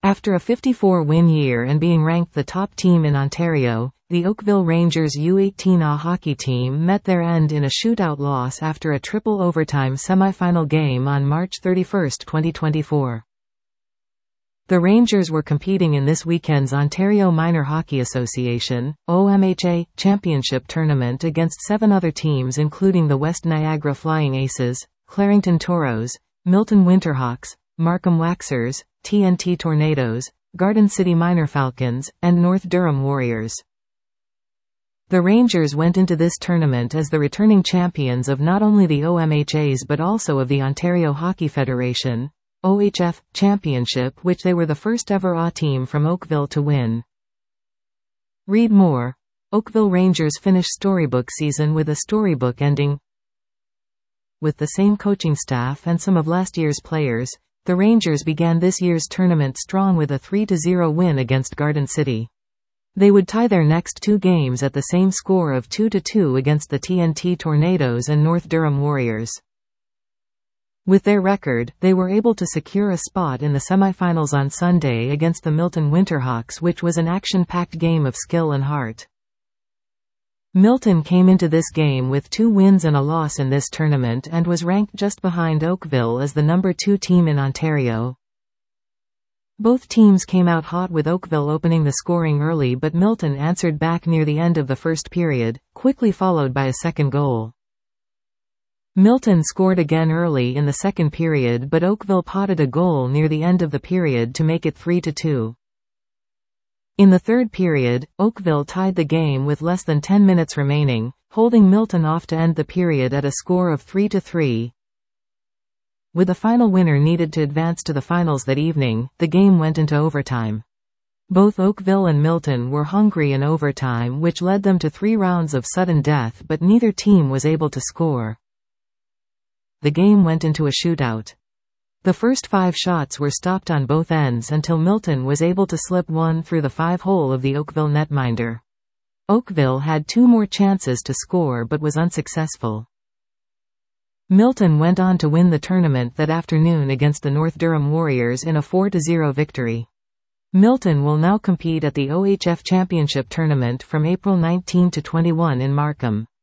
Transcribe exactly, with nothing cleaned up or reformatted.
After a fifty-four win year and being ranked the top team in Ontario, the Oakville Rangers U eighteen A hockey team met their end in a shootout loss after a triple overtime semifinal game on March thirty-first, twenty twenty-four. The Rangers were competing in this weekend's Ontario Minor Hockey Association (O M H A) Championship tournament against seven other teams including the West Niagara Flying Aces, Clarington Toros, Milton Winterhawks, Markham Waxers, T N T Tornadoes, Garden City Minor Falcons, and North Durham Warriors. The Rangers went into this tournament as the returning champions of not only the O M H A's but also of the Ontario Hockey Federation O H F Championship, which they were the first ever A team from Oakville to win. Read more. Oakville Rangers finish storybook season with a storybook ending. With the same coaching staff and some of last year's players, the Rangers began this year's tournament strong with a three to zero win against Garden City. They would tie their next two games at the same score of two to two against the T N T Tornadoes and North Durham Warriors. With their record, they were able to secure a spot in the semifinals on Sunday against the Milton Winterhawks, which was an action-packed game of skill and heart. Milton came into this game with two wins and a loss in this tournament and was ranked just behind Oakville as the number two team in Ontario. Both teams came out hot with Oakville opening the scoring early, but Milton answered back near the end of the first period, quickly followed by a second goal. Milton scored again early in the second period, but Oakville potted a goal near the end of the period to make it three to two. In the third period, Oakville tied the game with less than ten minutes remaining, holding Milton off to end the period at a score of three to three. With the final winner needed to advance to the finals that evening, the game went into overtime. Both Oakville and Milton were hungry in overtime, which led them to three rounds of sudden death, but neither team was able to score. The game went into a shootout. The first five shots were stopped on both ends until Milton was able to slip one through the five-hole of the Oakville netminder. Oakville had two more chances to score but was unsuccessful. Milton went on to win the tournament that afternoon against the North Durham Warriors in a four to zero victory. Milton will now compete at the O H F Championship Tournament from April nineteenth to twenty-first in Markham.